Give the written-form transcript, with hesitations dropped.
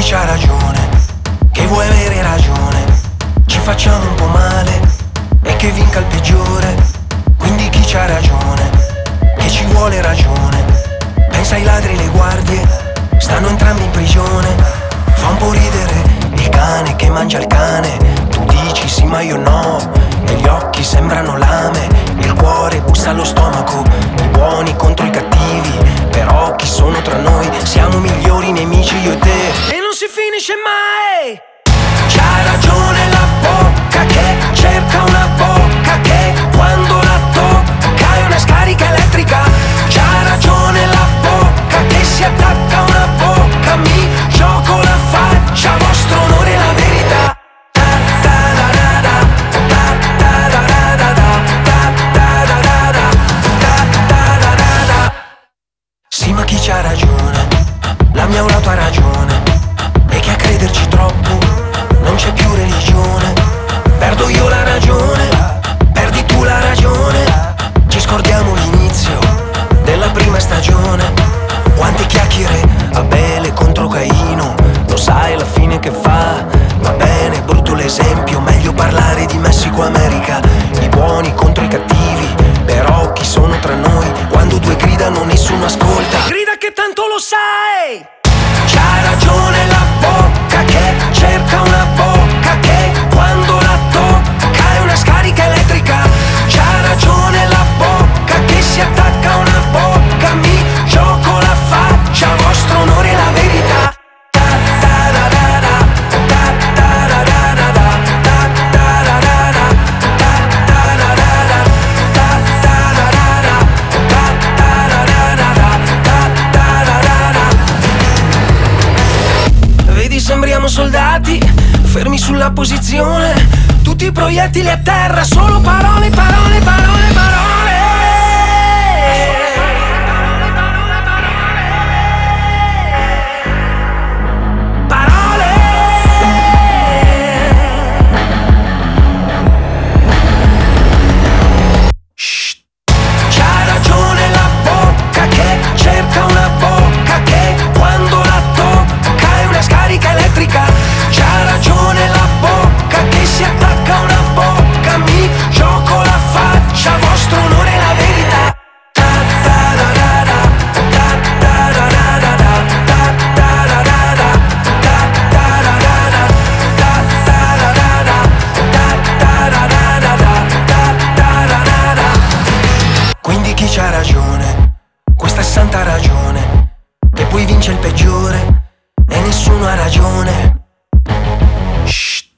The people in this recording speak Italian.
c'ha ragione, che vuoi avere ragione. Ci facciamo un po' male e che vinca il peggiore. Quindi chi c'ha ragione, che ci vuole ragione. Pensa ai ladri e le guardie, stanno entrambi in prigione. Fa un po' ridere il cane che mangia il cane. Tu dici sì ma io no, e gli occhi sembrano lame, il cuore bussa allo stomaco. I buoni contro i cattivi, però chi sono tra noi? Siamo migliori nemici io e te, e non si finisce mai. C'ha ragione la bocca che cerca una bocca, che quando la tocca è una scarica elettrica. C'ha ragione la bocca che si attacca a una bocca. Mi gioco la faccia, vostro onore e la verità. Sì ma chi c'ha ragione? La mia auto ha ragione, e che a crederci troppo non c'è più religione. Perdo io la ragione, perdi tu la ragione. Ci scordiamo l'inizio della prima stagione. Quante chiacchiere, Abele contro Caino. Lo sai alla fine che fa? Va bene, brutto l'esempio. Meglio parlare di Messico-America. I buoni contro i cattivi, però chi sono tra noi? Quando due gridano nessuno ascolta. Grida che tanto lo sai. C'ha ragione la bocca che cerca una bocca, che quando la tocca è una scarica elettrica. C'ha ragione la bocca che si attacca a una bocca. Mi gioco la faccia, vostro onore e la verità. Sembriamo soldati, fermi sulla posizione. Tutti i proiettili a terra, solo parole, parole, parole, parole. Shh. C'ha ragione la bocca che cerca una bocca, che quando la tocca è una scarica elettrica. C'ha ragione la bocca che si attacca a una bocca. Mi gioco la faccia, vostro onore e la verità. Quindi chi c'ha ragione? Questa è santa ragione, che poi vince il peggiore e nessuno ha ragione. Shh.